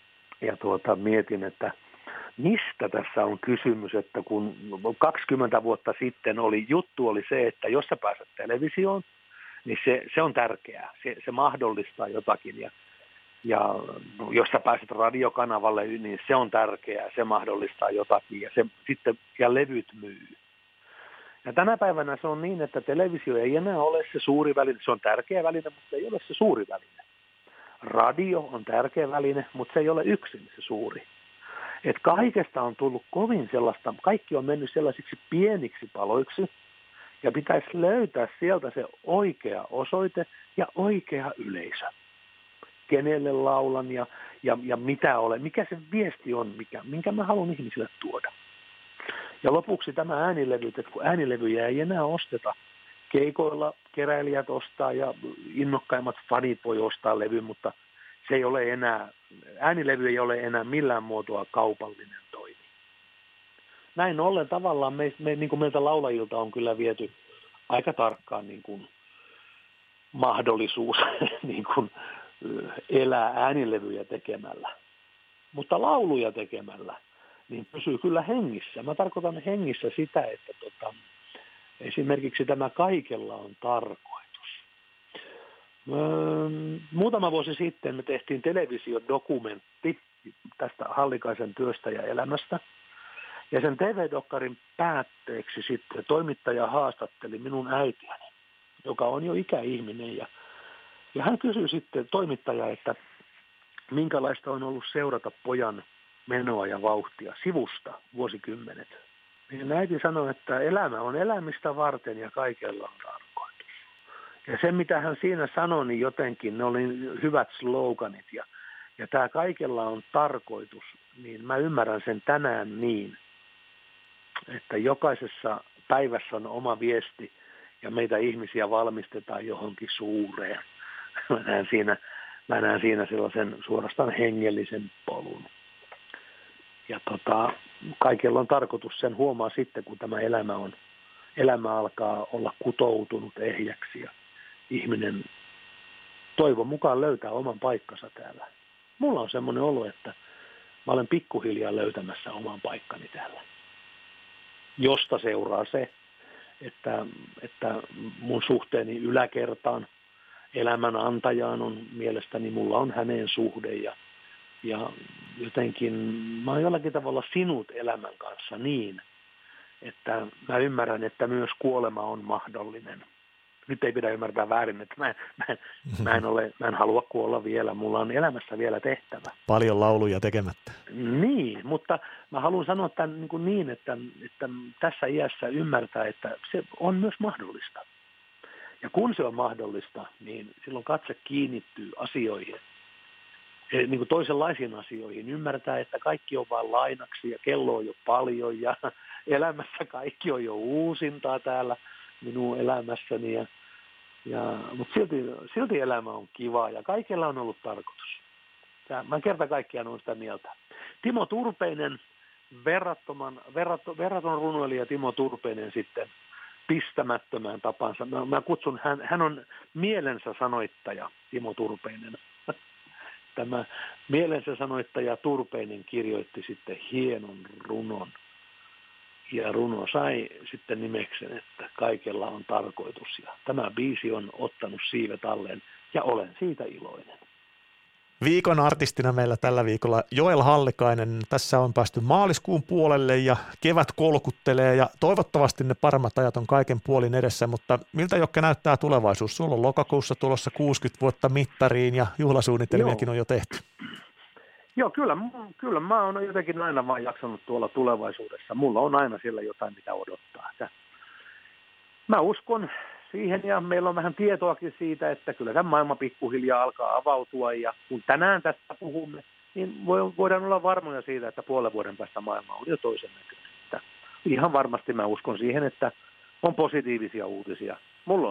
Speaker 2: mietin, että mistä tässä on kysymys, että kun 20 vuotta sitten juttu oli se, että jos sä pääset televisioon, niin se on tärkeää. Se mahdollistaa jotakin. Ja jos sä pääset radiokanavalle, niin se on tärkeää. Se mahdollistaa jotakin. Ja levyt myy. Ja tänä päivänä se on niin, että televisio ei enää ole se suuri väline. Se on tärkeä väline, mutta se ei ole se suuri väline. Radio on tärkeä väline, mutta se ei ole yksin se suuri. Että kaikesta on tullut kovin sellaista, kaikki on mennyt sellaisiksi pieniksi paloiksi, ja pitäisi löytää sieltä se oikea osoite ja oikea yleisö. Kenelle laulan ja mikä se viesti on, minkä mä haluan ihmisille tuoda. Ja lopuksi tämä äänilevy, että kun äänilevyjä ei enää osteta, keikoilla keräilijät ostaa ja innokkaimmat fanit voi ostaa levy, mutta se ei ole enää, äänilevy ei ole enää millään muotoa kaupallinen toimi. Näin ollen tavallaan niin kuin meiltä laulajilta on kyllä viety aika tarkkaan niin kuin mahdollisuus niin kuin elää äänilevyjä tekemällä. Mutta lauluja tekemällä niin pysyy kyllä hengissä. Mä tarkoitan hengissä sitä, että esimerkiksi tämä Kaikella on tarkoitus. Muutama vuosi sitten me tehtiin televisiodokumentti tästä Hallikaisen työstä ja elämästä. Ja sen TV-dokkarin päätteeksi sitten toimittaja haastatteli minun äitiäni, joka on jo ikäihminen. Ja hän kysyi sitten toimittaja, että minkälaista on ollut seurata pojan menoa ja vauhtia sivusta vuosikymmenet. Niin äiti sanoi, että elämä on elämistä varten ja kaikella on tarkoitus. Ja se, mitä hän siinä sanoi, niin jotenkin ne oli hyvät sloganit ja tämä kaikella on tarkoitus, niin mä ymmärrän sen tänään niin, että jokaisessa päivässä on oma viesti ja meitä ihmisiä valmistetaan johonkin suureen. Mä näen siinä sellaisen suorastaan hengellisen polun. Ja kaikella on tarkoitus, sen huomaa sitten, kun tämä elämä alkaa olla kutoutunut ehjäksi ja ihminen toivon mukaan löytää oman paikkansa täällä. Mulla on semmoinen olo, että mä olen pikkuhiljaa löytämässä oman paikkani täällä, josta seuraa se, että mun suhteeni yläkertaan, elämän antajaan on mielestäni, mulla on häneen suhde ja jotenkin mä oon jollakin tavalla sinut elämän kanssa niin, että mä ymmärrän, että myös kuolema on mahdollinen. Nyt ei pidä ymmärtää väärin, että mä en halua kuolla vielä, mulla on elämässä vielä tehtävä.
Speaker 1: Paljon lauluja tekemättä.
Speaker 2: Niin, mutta mä haluan sanoa tämän niin, että tässä iässä ymmärtää, että se on myös mahdollista. Ja kun se on mahdollista, niin silloin katse kiinnittyy asioihin, niin kuin toisenlaisiin asioihin. Ymmärtää, että kaikki on vain lainaksi ja kello on jo paljon ja elämässä kaikki on jo uusintaa täällä minun elämässäni. Mutta silti elämä on kiva ja kaikella on ollut tarkoitus. Mä kerta kaikkiaan olen sitä mieltä. Timo Turpeinen, verraton runoilija Timo Turpeinen sitten pistämättömään tapansa. Mä kutsun, hän on mielensä sanoittaja, Timo Turpeinen. Tämä mielensä sanoittaja Turpeinen kirjoitti sitten hienon runon. Ja runo sai sitten nimeksen, että kaikella on tarkoitus. Ja tämä biisi on ottanut siivet alleen ja olen siitä iloinen.
Speaker 1: Viikon artistina meillä tällä viikolla Joel Hallikainen. Tässä on päästy maaliskuun puolelle ja kevät kolkuttelee ja toivottavasti ne paremmat ajat on kaiken puolin edessä, mutta miltä Jokke näyttää tulevaisuus? Sulla on lokakuussa tulossa 60 vuotta mittariin ja juhlasuunnitelmiakin on jo tehty.
Speaker 2: Joo, kyllä mä oon jotenkin aina vaan jaksanut tuolla tulevaisuudessa. Mulla on aina siellä jotain, mitä odottaa. Mä uskon siihen ja meillä on vähän tietoakin siitä, että kyllä tämä maailma pikkuhiljaa alkaa avautua ja kun tänään tästä puhumme, niin voidaan olla varmoja siitä, että puolen vuoden päästä maailma on jo toisen näköinen. Ihan varmasti mä uskon siihen, että on positiivisia uutisia. Mulla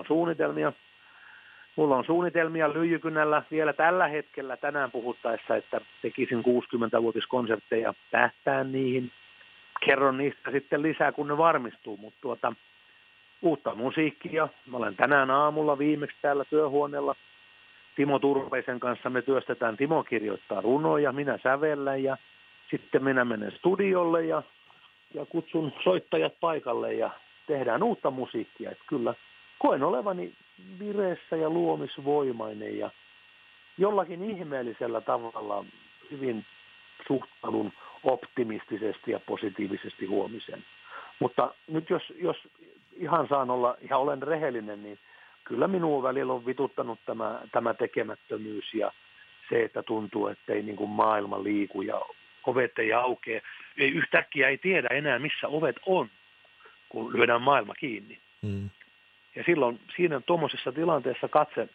Speaker 2: on suunnitelmia Lyijykynällä vielä tällä hetkellä tänään puhuttaessa, että tekisin 60-vuotiskonsertteja, tähtään niihin. Kerron niistä sitten lisää, kun ne varmistuu, mutta uutta musiikkia. Mä olen tänään aamulla viimeksi täällä työhuoneella Timo Turpeisen kanssa. Me työstetään, Timo kirjoittaa runoja, minä sävellän ja sitten minä menen studiolle ja kutsun soittajat paikalle ja tehdään uutta musiikkia. Että kyllä koen olevani vireessä ja luomisvoimainen ja jollakin ihmeellisellä tavalla hyvin suhtaudun optimistisesti ja positiivisesti huomiseen. Mutta nyt jos ihan saan olla, ihan olen rehellinen, niin kyllä minua välillä on vituttanut tämä tekemättömyys ja se, että tuntuu, että ei niin kuin maailma liiku ja ovet ei aukea. Yhtäkkiä ei tiedä enää, missä ovet on, kun lyödään maailma kiinni. Mm. Ja silloin siinä tuommoisessa tilanteessa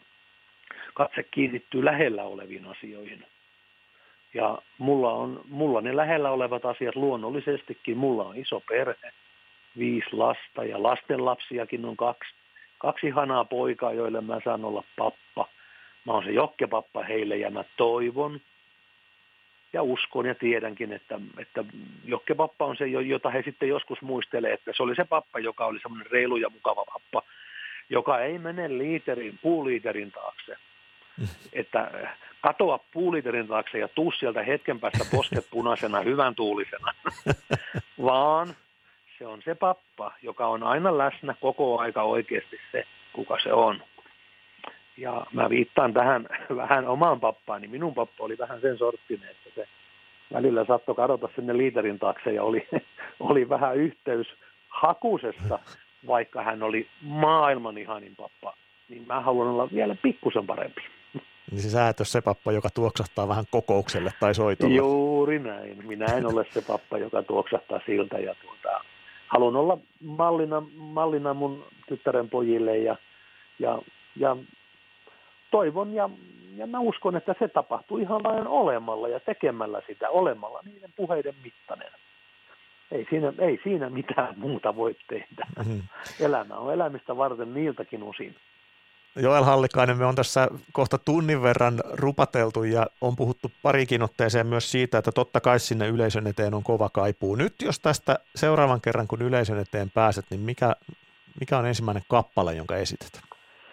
Speaker 2: katse kiinnittyy lähellä oleviin asioihin. Ja mulla ne lähellä olevat asiat luonnollisestikin. Mulla on iso perhe, 5 lasta ja lastenlapsiakin on 2 ihanaa poikaa, joille mä saan olla pappa. Mä oon se Jokke-pappa heille ja mä toivon ja uskon ja tiedänkin, että Jokke-pappa on se, jota he sitten joskus muistelee, että se oli se pappa, joka oli semmoinen reilu ja mukava pappa, joka ei mene puuliiterin taakse. Että katoa puuliiterin taakse ja tuu sieltä hetken päästä posket punaisena, hyvän tuulisena, vaan se on se pappa, joka on aina läsnä koko aika oikeasti se, kuka se on. Ja mä viittaan tähän vähän omaan pappaani. Minun pappa oli vähän sen sorttinen, että se välillä saattoi kadota sinne liiterin taakse ja oli vähän yhteys hakusessa, vaikka hän oli maailman ihanin pappa. Niin mä haluan olla vielä pikkusen parempi.
Speaker 1: Niin sä et ole se pappa, joka tuoksahtaa vähän kokoukselle tai soitolle.
Speaker 2: Juuri näin. Minä en ole se pappa, joka tuoksahtaa siltä. Ja haluan olla mallina mun tyttären pojille ja Ja toivon ja mä uskon, että se tapahtuu ihan vain olemalla ja tekemällä sitä, olemalla niiden puheiden mittainen. Ei siinä mitään muuta voi tehdä. Mm-hmm. Elämä on elämistä varten niiltäkin osin.
Speaker 1: Joel Hallikainen, me on tässä kohta tunnin verran rupateltu ja on puhuttu parikin otteeseen myös siitä, että totta kai sinne yleisön eteen on kova kaipuu. Nyt jos tästä seuraavan kerran, kun yleisön eteen pääset, niin mikä on ensimmäinen kappale, jonka esität?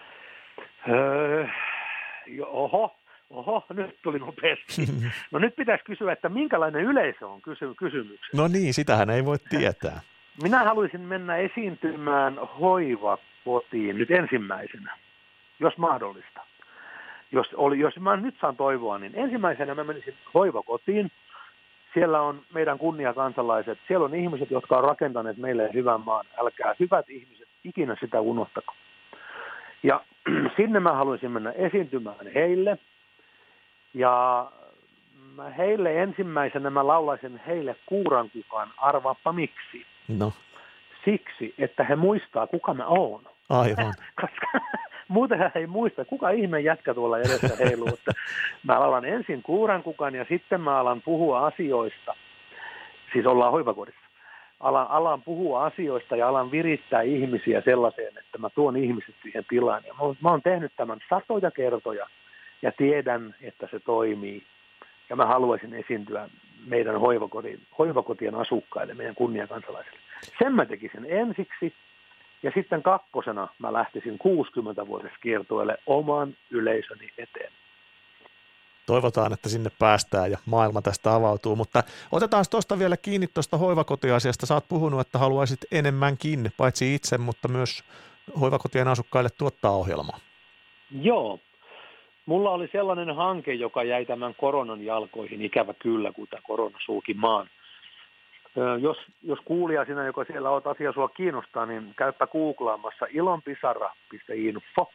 Speaker 1: Oho, nyt tuli nopeasti. No nyt pitäisi kysyä, että minkälainen yleisö on kysymyksessä. No niin, sitähän ei voi tietää.
Speaker 2: Minä haluaisin mennä esiintymään hoivakotiin nyt ensimmäisenä, jos mahdollista. Jos mä nyt saan toivoa, niin ensimmäisenä mä menisin hoivakotiin. Siellä on meidän kunniakansalaiset, siellä on ihmiset, jotka on rakentaneet meille hyvän maan. Älkää hyvät ihmiset ikinä sitä unohtako. Ja sinne mä haluaisin mennä esiintymään heille. Ja heille ensimmäisenä mä laulaisin heille Kuurankukan, arvaappa miksi.
Speaker 1: No.
Speaker 2: Siksi, että he muistaa, kuka mä oon.
Speaker 1: Aivan.
Speaker 2: Koska muuten he ei muista, kuka ihme jätkä tuolla edessä heiluu. Että mä laulan ensin Kuurankukan ja sitten mä alan puhua asioista. Siis ollaan hoivakodissa. Alan puhua asioista ja alan virittää ihmisiä sellaiseen, että mä tuon ihmiset siihen tilaan. Ja mä oon tehnyt tämän satoja kertoja ja tiedän, että se toimii. Ja mä haluaisin esiintyä meidän hoivakotien asukkaille, meidän kunniakansalaisille. Sen mä tekisin ensiksi ja sitten kakkosena mä lähtisin 60-vuotiskiertueelle oman yleisöni eteen.
Speaker 1: Toivotaan, että sinne päästään ja maailma tästä avautuu, mutta otetaan tuosta vielä kiinni tuosta hoivakotiasiasta. Sä oot puhunut, että haluaisit enemmänkin, paitsi itse, mutta myös hoivakotien asukkaille tuottaa ohjelmaa.
Speaker 2: Joo. Mulla oli sellainen hanke, joka jäi tämän koronan jalkoihin, ikävä kyllä, kun tämä korona sulki maan. Jos kuulija sinä, joka siellä olet, asia sua kiinnostaa, niin käypä googlaamassa ilonpisara.info.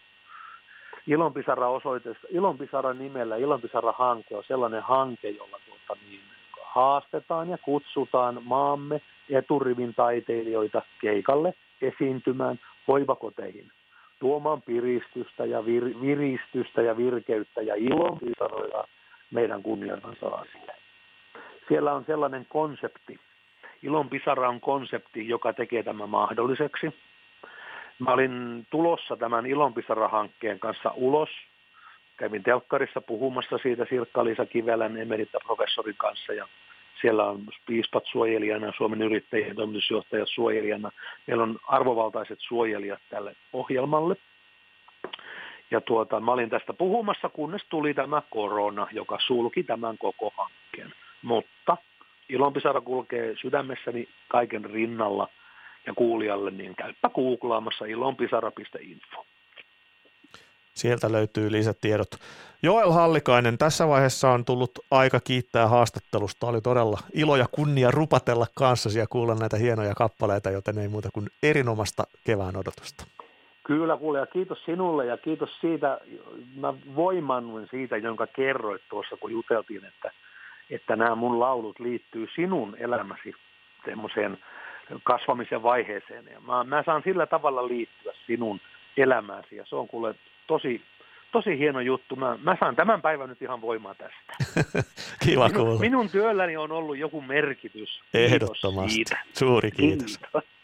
Speaker 2: Ilonpisara nimellä, Ilonpisara-hanke on sellainen hanke, jolla haastetaan ja kutsutaan maamme eturivin taiteilijoita keikalle esiintymään hoivakoteihin, tuomaan piristystä ja viristystä ja virkeyttä ja ilonpisaroja meidän kunniakansalaisille. Siellä on sellainen konsepti. Ilonpisara on konsepti, joka tekee tämän mahdolliseksi. Mä olin tulossa tämän Ilonpisara-hankkeen kanssa ulos. Kävin telkkarissa puhumassa siitä Sirkka-Liisa Kivelän emeritaprofessorin kanssa ja siellä on piispat suojelijana, Suomen yrittäjien toimitusjohtajat suojelijana. Meillä on arvovaltaiset suojelijat tälle ohjelmalle. Ja mä olin tästä puhumassa, kunnes tuli tämä korona, joka sulki tämän koko hankkeen. Mutta Ilonpisara kulkee sydämessäni kaiken rinnalla ja kuulijalle, niin käyppä googlaamassa ilonpisara.info.
Speaker 1: Sieltä löytyy lisätiedot. Joel Hallikainen, tässä vaiheessa on tullut aika kiittää haastattelusta. Oli todella ilo ja kunnia rupatella kanssasi ja kuulla näitä hienoja kappaleita, joten ei muuta kuin erinomaista kevään odotusta.
Speaker 2: Kyllä kuule, ja kiitos sinulle ja kiitos siitä, mä voimannuin siitä, jonka kerroit tuossa, kun juteltiin, että nämä mun laulut liittyy sinun elämäsi semmoiseen kasvamisen vaiheeseen. Ja mä saan sillä tavalla liittyä sinun elämääsi ja se on kuule tosi hieno juttu. Mä saan tämän päivän nyt ihan voimaa tästä.
Speaker 1: Kiva kuulla.
Speaker 2: Minun työlläni on ollut joku merkitys.
Speaker 1: Ehdottomasti. Suuri kiitos.